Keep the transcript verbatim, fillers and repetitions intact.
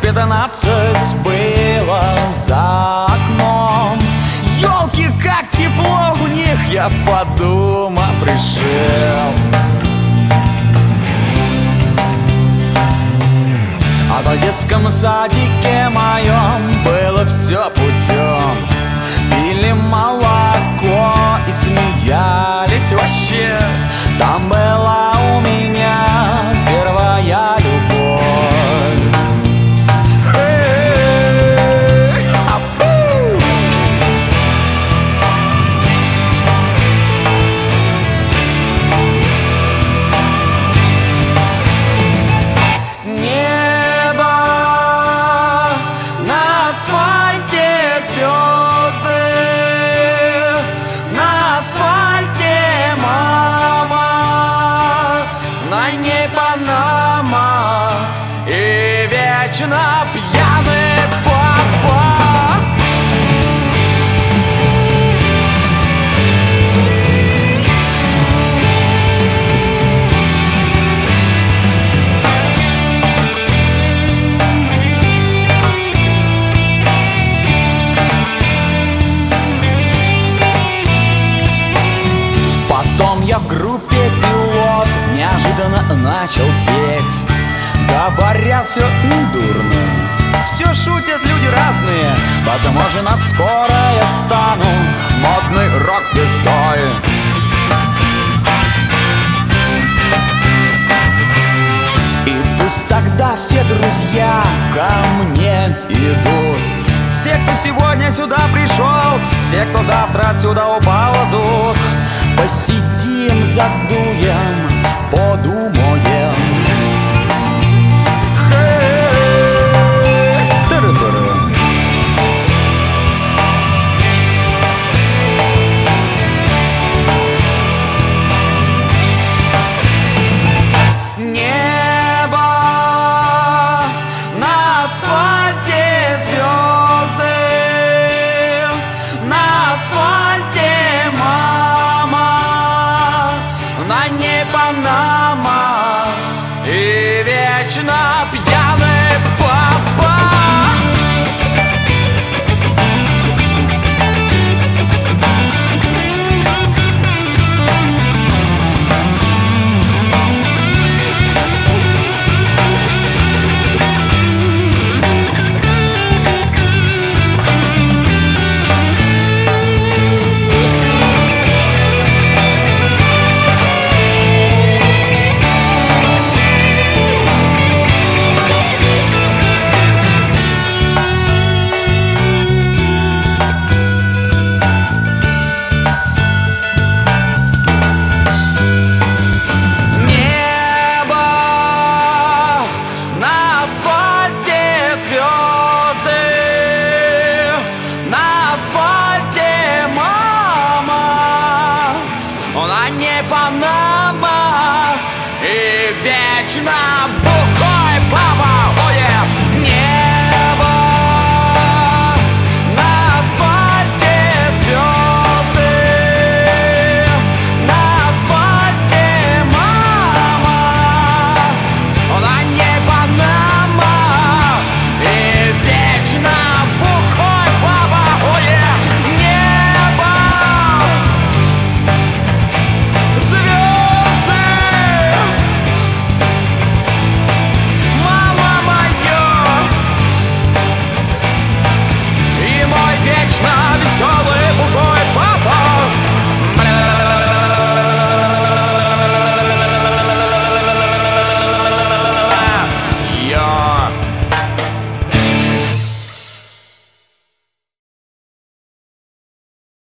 пятнадцать было за окном. Ёлки, как тепло в них, я под ума пришел. А в детском садике моем было все путем. Пили молоко и смеялись вообще. Там была у меня первая любовь. И вечно пьяный папа. Потом я в группе «Пилот» неожиданно начал петь. Говорят, все недурно, все шутят люди разные. Возможно, скоро я стану модной рок-звездой. И пусть тогда все друзья ко мне идут. Все, кто сегодня сюда пришел, все, кто завтра отсюда уползут. Посидим, задуем, подумаем.